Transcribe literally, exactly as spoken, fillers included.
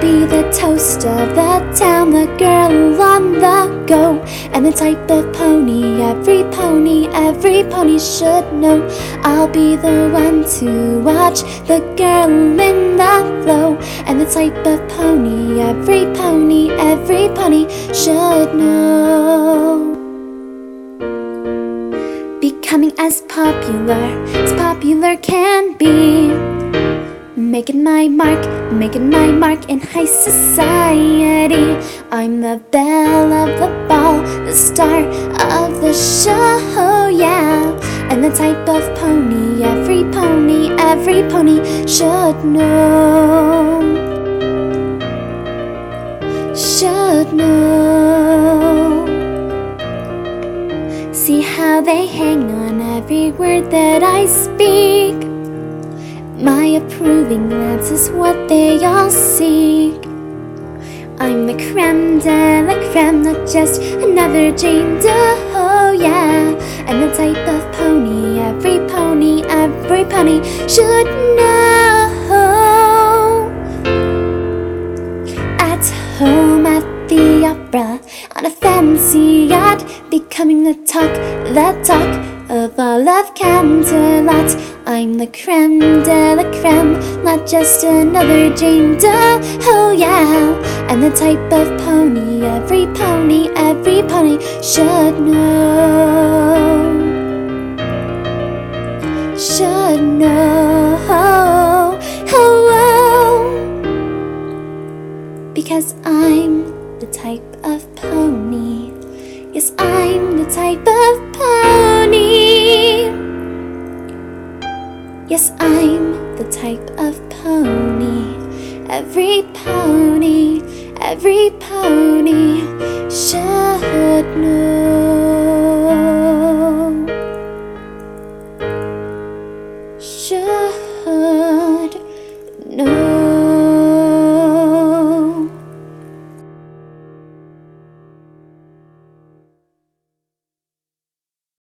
be the toast of the town, the girl on the go, and the type of pony every pony, every pony should know. I'll be the one to watch the girl in the flow, and the type of pony every pony, every pony should know. Becoming as popular as popular can be, making my mark, making my mark in high society. I'm the belle of the ball, the star of the show, yeah. And the type of pony every pony, every pony should know. Should know. See how they hang on every word that I speak. My approving glance is what they all seek. I'm the creme de la creme, not just another Jane Doe, yeah. And the type of pony every pony, every pony should know. At home, at the opera, on a fancy yacht, becoming the talk, the talk of all of Canterlot. I'm the creme de la creme, not just another Jane Doe, oh yeah. And the type of pony every pony, every pony should know. Should know, oh, oh. Because I'm the type of pony. Yes, I'm the type of pony. Yes, I'm the type of pony. Every pony, every pony should know. Should know.